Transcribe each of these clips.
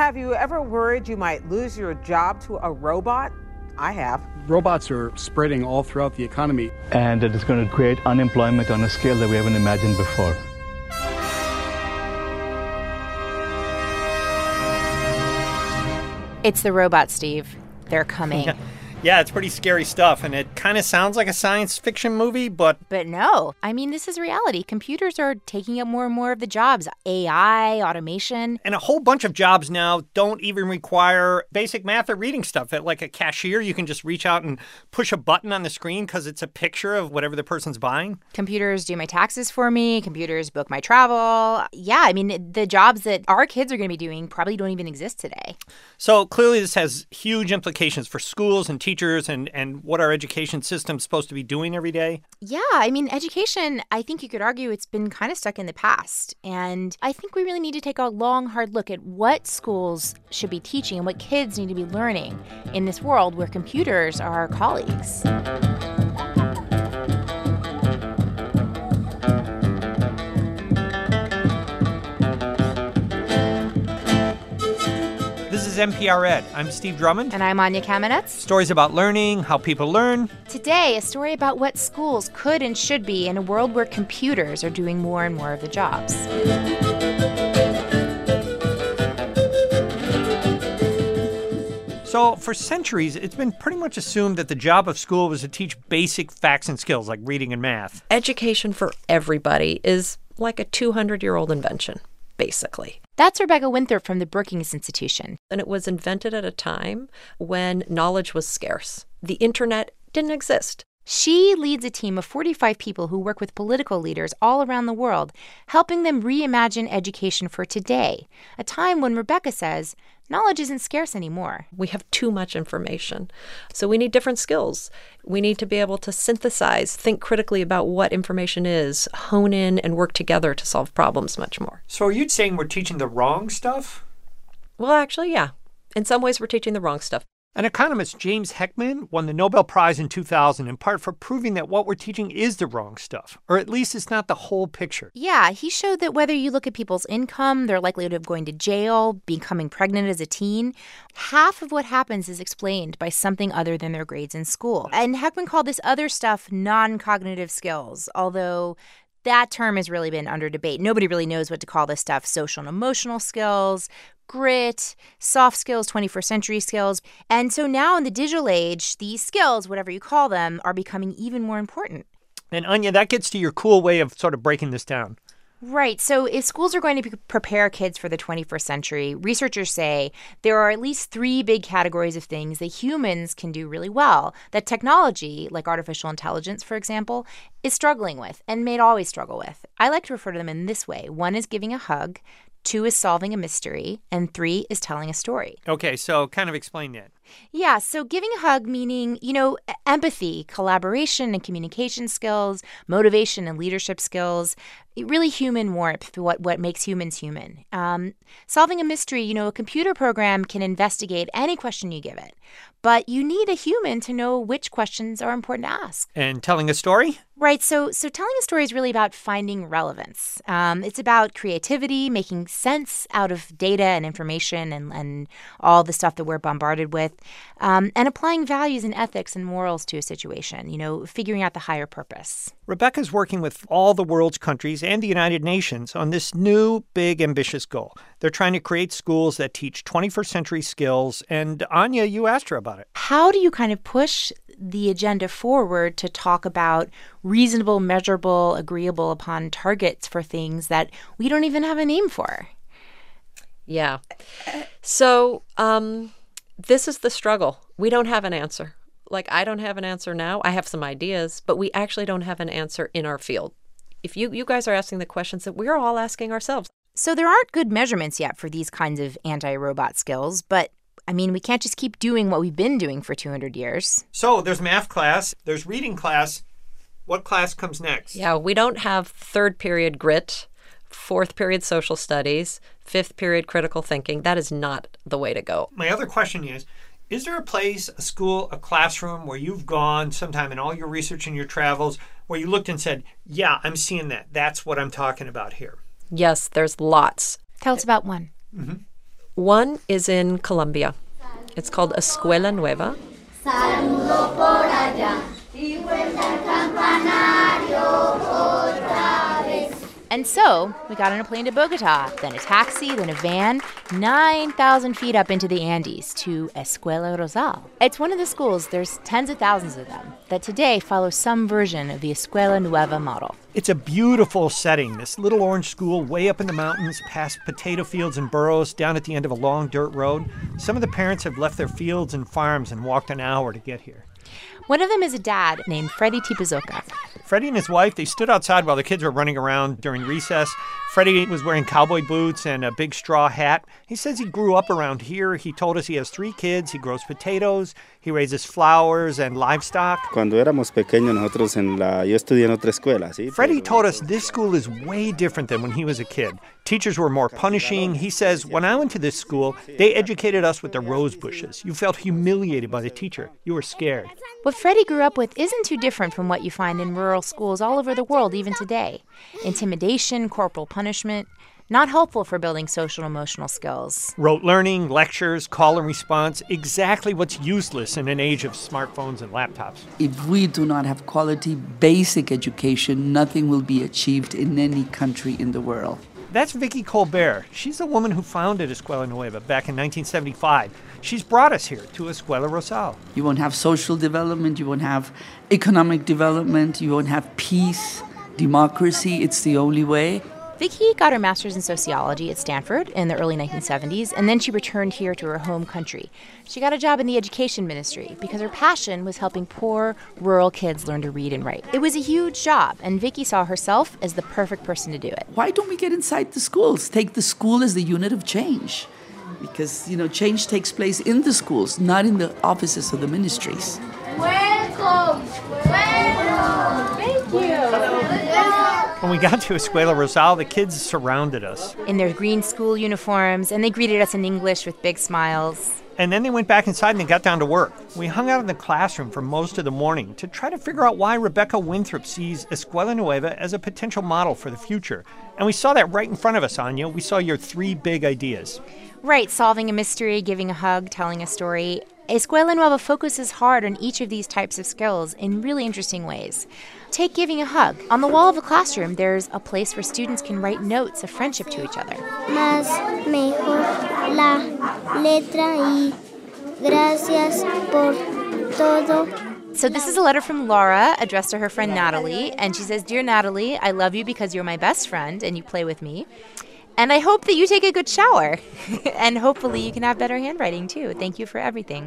Have you ever worried you might lose your job to a robot? I have. Robots are spreading all throughout the economy. And it is going to create unemployment on a scale that we haven't imagined before. It's the robots, Steve. They're coming. Yeah, it's pretty scary stuff, and it kind of sounds like a science fiction movie, but no. I mean, this is reality. Computers are taking up more and more of the jobs. AI, automation. And a whole bunch of jobs now don't even require basic math or reading stuff. Like a cashier, you can just reach out and push a button on the screen because it's a picture of whatever the person's buying. Computers do my taxes for me. Computers book my travel. Yeah, I mean, the jobs that our kids are going to be doing probably don't even exist today. So clearly this has huge implications for schools and teachers and what our education system's supposed to be doing every day. Yeah, I mean, education, I think you could argue it's been kind of stuck in the past. And I think we really need to take a long, hard look at what schools should be teaching and what kids need to be learning in this world where computers are our colleagues. This is NPR Ed. I'm Steve Drummond. And I'm Anya Kamenetz. Stories about learning, how people learn. Today, a story about what schools could and should be in a world where computers are doing more and more of the jobs. So for centuries, it's been pretty much assumed that the job of school was to teach basic facts and skills like reading and math. Education for everybody is like a 200-year-old invention, basically. That's Rebecca Winthrop from the Brookings Institution. And it was invented at a time when knowledge was scarce. The internet didn't exist. She leads a team of 45 people who work with political leaders all around the world, helping them reimagine education for today, a time when Rebecca says knowledge isn't scarce anymore. We have too much information. So we need different skills. We need to be able to synthesize, think critically about what information is, hone in, and work together to solve problems much more. So are you saying we're teaching the wrong stuff? Well, actually, yeah. In some ways, we're teaching the wrong stuff. An economist, James Heckman, won the Nobel Prize in 2000 in part for proving that what we're teaching is the wrong stuff, or at least it's not the whole picture. Yeah, he showed that whether you look at people's income, their likelihood of going to jail, becoming pregnant as a teen, half of what happens is explained by something other than their grades in school. And Heckman called this other stuff non-cognitive skills, although that term has really been under debate. Nobody really knows what to call this stuff. Social and emotional skills, grit, soft skills, 21st century skills. And so now in the digital age, these skills, whatever you call them, are becoming even more important. And Anya, that gets to your cool way of sort of breaking this down. Right. So if schools are going to prepare kids for the 21st century, researchers say there are at least 3 big categories of things that humans can do really well that technology, like artificial intelligence, for example, is struggling with and may always struggle with. I like to refer to them in this way. 1 is giving a hug, 2 is solving a mystery, and 3 is telling a story. Okay, so kind of explain that. Yeah, so giving a hug meaning, empathy, collaboration and communication skills, motivation and leadership skills, really human warmth, what makes humans human. Solving a mystery, a computer program can investigate any question you give it, but you need a human to know which questions are important to ask. And telling a story? Right, so telling a story is really about finding relevance. It's about creativity, making sense out of data and information and all the stuff that we're bombarded with, and applying values and ethics and morals to a situation, figuring out the higher purpose. Rebecca's working with all the world's countries and the United Nations on this new, big, ambitious goal. They're trying to create schools that teach 21st century skills. And Anya, you asked her about it. How do you kind of push the agenda forward to talk about reasonable, measurable, agreeable upon targets for things that we don't even have a name for? Yeah. So this is the struggle. We don't have an answer. Like, I don't have an answer now. I have some ideas, but we actually don't have an answer in our field. If you guys are asking the questions that we're all asking ourselves. So there aren't good measurements yet for these kinds of anti-robot skills, but we can't just keep doing what we've been doing for 200 years. So there's math class, there's reading class. What class comes next? Yeah, we don't have 3rd period grit, 4th period social studies, 5th period critical thinking. That is not the way to go. My other question is there a place, a school, a classroom where you've gone sometime in all your research and your travels where you looked and said, yeah, I'm seeing that. That's what I'm talking about here? Yes, there's lots. Tell us about one. Mm-hmm. One is in Colombia. It's called Escuela Nueva. And so we got on a plane to Bogota, then a taxi, then a van, 9,000 feet up into the Andes to Escuela Rosal. It's one of the schools, there's tens of thousands of them, that today follow some version of the Escuela Nueva model. It's a beautiful setting, this little orange school way up in the mountains, past potato fields and burros, down at the end of a long dirt road. Some of the parents have left their fields and farms and walked an hour to get here. One of them is a dad named Freddy Tipizoka. Freddie and his wife, they stood outside while the kids were running around during recess. Freddie was wearing cowboy boots and a big straw hat. He says he grew up around here. He told us he has 3 kids. He grows potatoes. He raises flowers and livestock. Cuando éramos pequeños nosotros yo estudié en otra escuela, ¿sí? Freddie told us this school is way different than when he was a kid. Teachers were more punishing. He says, when I went to this school, they educated us with the rose bushes. You felt humiliated by the teacher. You were scared. What Freddie grew up with isn't too different from what you find in rural schools all over the world, even today. Intimidation, corporal punishment, not helpful for building social and emotional skills. Rote learning, lectures, call and response, exactly what's useless in an age of smartphones and laptops. If we do not have quality basic education, nothing will be achieved in any country in the world. That's Vicky Colbert. She's the woman who founded Escuela Nueva back in 1975. She's brought us here to Escuela Rosal. You won't have social development, you won't have economic development, you won't have peace, democracy. It's the only way. Vicky got her master's in sociology at Stanford in the early 1970s, and then she returned here to her home country. She got a job in the education ministry because her passion was helping poor, rural kids learn to read and write. It was a huge job, and Vicky saw herself as the perfect person to do it. Why don't we get inside the schools? Take the school as the unit of change. Because, change takes place in the schools, not in the offices of the ministries. Welcome! Welcome! Thank you! When we got to Escuela Rosal, the kids surrounded us. In their green school uniforms, and they greeted us in English with big smiles. And then they went back inside and they got down to work. We hung out in the classroom for most of the morning to try to figure out why Rebecca Winthrop sees Escuela Nueva as a potential model for the future. And we saw that right in front of us, Anya. We saw your 3 big ideas. Right, solving a mystery, giving a hug, telling a story. Escuela Nueva focuses hard on each of these types of skills in really interesting ways. Take giving a hug. On the wall of a classroom, there's a place where students can write notes of friendship to each other. Más mejor la letra y gracias por todo. So this is a letter from Laura addressed to her friend Natalie, and she says, "Dear Natalie, I love you because you're my best friend and you play with me. And I hope that you take a good shower. And hopefully you can have better handwriting, too. Thank you for everything."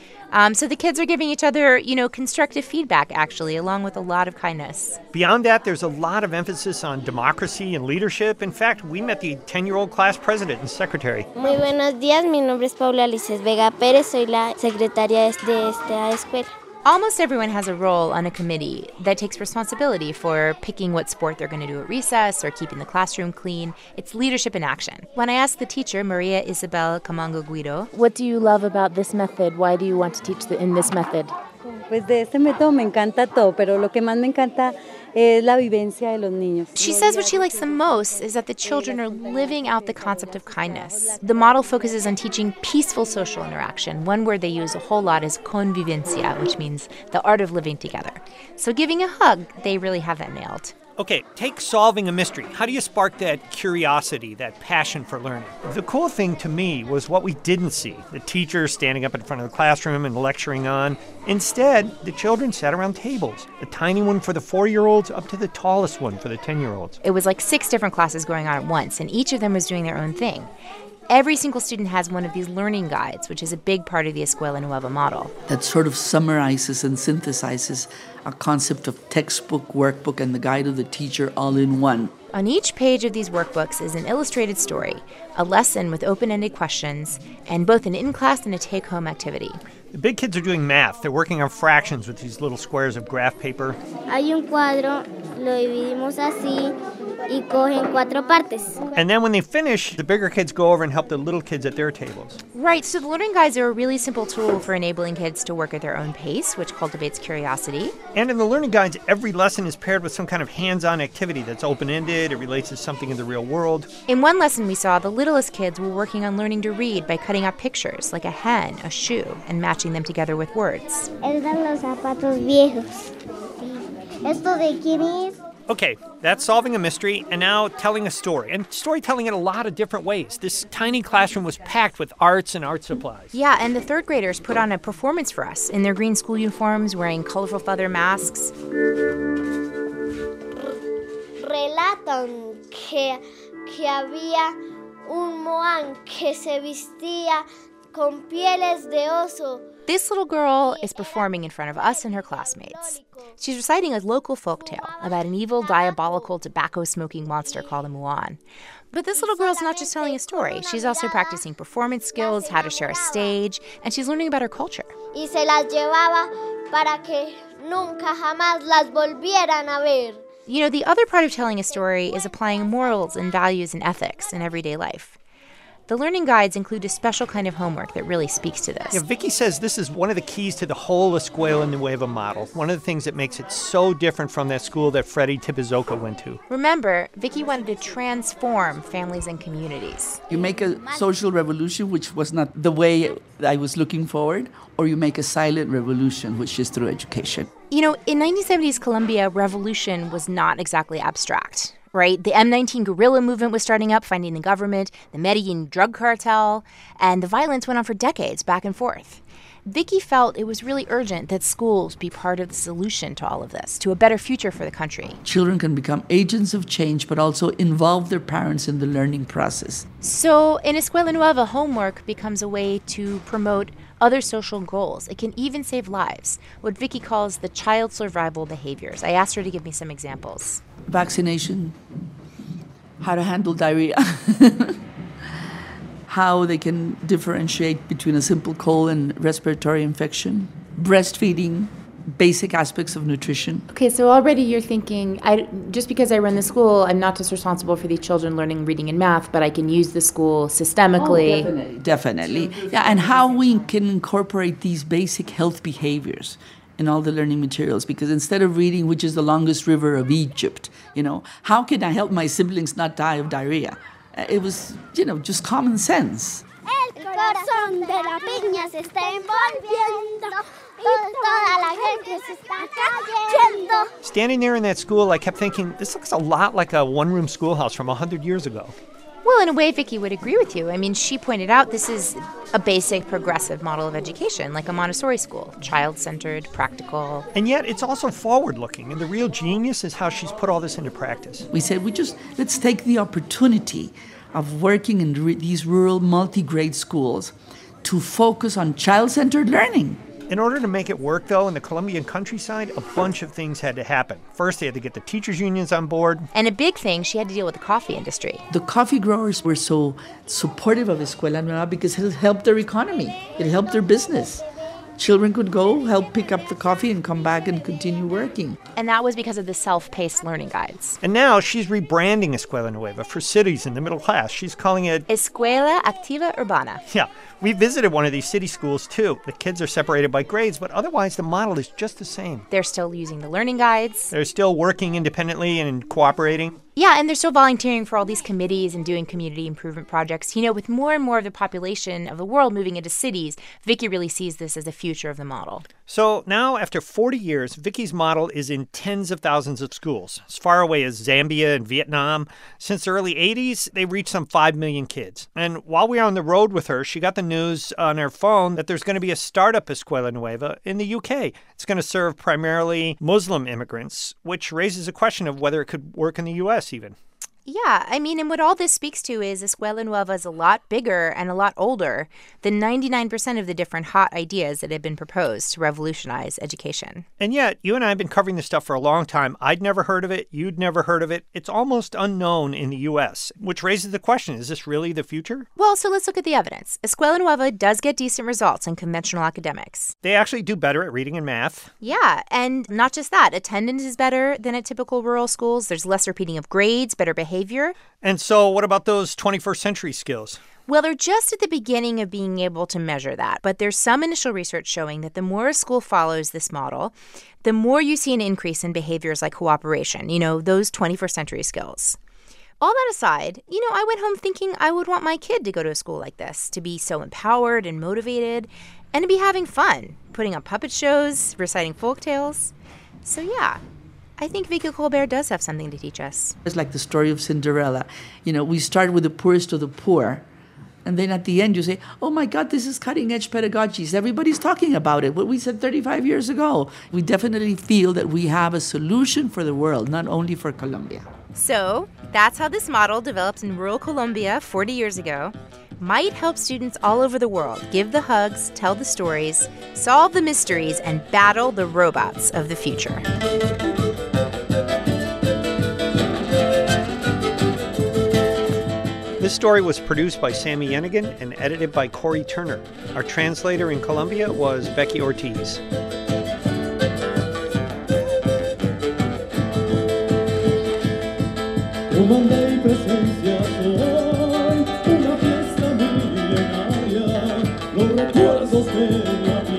So the kids are giving each other, constructive feedback, actually, along with a lot of kindness. Beyond that, there's a lot of emphasis on democracy and leadership. In fact, we met the 10-year-old class president and secretary. Muy buenos días. Mi nombre es Paula Lices Vega Pérez. Soy la secretaria de esta escuela. Almost everyone has a role on a committee that takes responsibility for picking what sport they're going to do at recess or keeping the classroom clean. It's leadership in action. When I asked the teacher, Maria Isabel Camango Guido, "What do you love about this method? Why do you want to teach in this method?" Pues de este método me encanta todo, pero lo que más me encanta es la vivencia de los niños. She says what she likes the most is that the children are living out the concept of kindness. The model focuses on teaching peaceful social interaction. One word they use a whole lot is convivencia, which means the art of living together. So giving a hug, they really have that nailed. Okay, take solving a mystery. How do you spark that curiosity, that passion for learning? The cool thing to me was what we didn't see. The teacher standing up in front of the classroom and lecturing on. Instead, the children sat around tables. The tiny one for the 4-year-olds up to the tallest one for the 10-year-olds. It was like 6 different classes going on at once, and each of them was doing their own thing. Every single student has one of these learning guides, which is a big part of the Escuela Nueva model. That sort of summarizes and synthesizes a concept of textbook, workbook, and the guide of the teacher all in one. On each page of these workbooks is an illustrated story, a lesson with open-ended questions, and both an in-class and a take-home activity. The big kids are doing math. They're working on fractions with these little squares of graph paper. Hay un cuadro, lo dividimos así y cogen 4 partes. And then when they finish, the bigger kids go over and help the little kids at their tables. Right, so the learning guides are a really simple tool for enabling kids to work at their own pace, which cultivates curiosity. And in the learning guides, every lesson is paired with some kind of hands-on activity that's open-ended. It relates to something in the real world. In one lesson we saw, the littlest kids were working on learning to read by cutting out pictures, like a hen, a shoe, and matching them together with words. Eran los zapatos viejos. ¿Esto de quién es? Okay, that's solving a mystery and now telling a story. And storytelling in a lot of different ways. This tiny classroom was packed with arts and art supplies. Yeah, and the third graders put on a performance for us in their green school uniforms, wearing colorful feather masks. Relatan que había un moán que se vestía con pieles de oso. This little girl is performing in front of us and her classmates. She's reciting a local folktale about an evil, diabolical, tobacco-smoking monster called a Muan. But this little girl's not just telling a story. She's also practicing performance skills, how to share a stage, and she's learning about her culture. Y se las llevaba para que nunca jamás las volvieran a ver. You know, the other part of telling a story is applying morals and values and ethics in everyday life. The learning guides include a special kind of homework that really speaks to this. Yeah, Vicky says this is one of the keys to the whole Escuela Nueva model, one of the things that makes it so different from that school that Freddie Tipizoka went to. Remember, Vicky wanted to transform families and communities. You make a social revolution, which was not the way I was looking forward, or you make a silent revolution, which is through education. You know, in 1970s Colombia, revolution was not exactly abstract. Right? The M19 guerrilla movement was starting up, fighting the government, the Medellin drug cartel, and the violence went on for decades, back and forth. Vicky felt it was really urgent that schools be part of the solution to all of this, to a better future for the country. Children can become agents of change, but also involve their parents in the learning process. So in Escuela Nueva, homework becomes a way to promote other social goals. It can even save lives, what Vicky calls the child survival behaviors. I asked her to give me some examples. Vaccination, how to handle diarrhea, how they can differentiate between a simple cold and respiratory infection, breastfeeding, basic aspects of nutrition. Okay, so already you're thinking, just because I run the school, I'm not just responsible for these children learning reading and math, but I can use the school systemically. Oh, definitely. Yeah, and how we can incorporate these basic health behaviors in all the learning materials, because instead of reading which is the longest river of Egypt, how can I help my siblings not die of diarrhea? It was, just common sense. El corazón de la piña se está envolviendo. Toda la gente se está cayendo. Standing there in that school, I kept thinking, this looks a lot like a one-room schoolhouse from 100 years ago. Well, in a way, Vicky would agree with you. I mean, she pointed out this is a basic progressive model of education, like a Montessori school, child-centered, practical. And yet it's also forward-looking, and the real genius is how she's put all this into practice. We said, let's take the opportunity of working in these rural multi-grade schools to focus on child-centered learning. In order to make it work, though, in the Colombian countryside, a bunch of things had to happen. First, they had to get the teachers' unions on board. And a big thing, she had to deal with the coffee industry. The coffee growers were so supportive of Escuela Nueva because it helped their economy. It helped their business. Children could go, help pick up the coffee, and come back and continue working. And that was because of the self-paced learning guides. And now she's rebranding Escuela Nueva for cities in the middle class. She's calling it Escuela Activa Urbana. Yeah. We visited one of these city schools, too. The kids are separated by grades, but otherwise the model is just the same. They're still using the learning guides. They're still working independently and cooperating. Yeah, and they're still volunteering for all these committees and doing community improvement projects. With more and more of the population of the world moving into cities, Vicky really sees this as the future of the model. So now, after 40 years, Vicky's model is in tens of thousands of schools, as far away as Zambia and Vietnam. Since the early 80s, they reached some 5 million kids. And while we were on the road with her, she got the news on her phone that there's going to be a startup Escuela Nueva in the UK. It's going to serve primarily Muslim immigrants, which raises a question of whether it could work in the U.S. even. Yeah, I mean, and what all this speaks to is Escuela Nueva is a lot bigger and a lot older than 99% of the different hot ideas that have been proposed to revolutionize education. And yet, you and I have been covering this stuff for a long time. I'd never heard of it. You'd never heard of it. It's almost unknown in the U.S., which raises the question, is this really the future? Well, so let's look at the evidence. Escuela Nueva does get decent results in conventional academics. They actually do better at reading and math. Yeah, and not just that. Attendance is better than at typical rural schools. There's less repeating of grades, better behavior. And so what about those 21st century skills? Well, they're just at the beginning of being able to measure that. But there's some initial research showing that the more a school follows this model, the more you see an increase in behaviors like cooperation, those 21st century skills. All that aside, I went home thinking I would want my kid to go to a school like this, to be so empowered and motivated, and to be having fun, putting on puppet shows, reciting folk tales. So yeah, I think Vicky Colbert does have something to teach us. It's like the story of Cinderella. We start with the poorest of the poor. And then at the end, you say, oh, my God, this is cutting-edge pedagogy. Everybody's talking about it, what we said 35 years ago. We definitely feel that we have a solution for the world, not only for Colombia. So that's how this model, developed in rural Colombia 40 years ago, might help students all over the world give the hugs, tell the stories, solve the mysteries, and battle the robots of the future. This story was produced by Sammy Yenigan and edited by Corey Turner. Our translator in Colombia was Becky Ortiz. Los recuerdos de la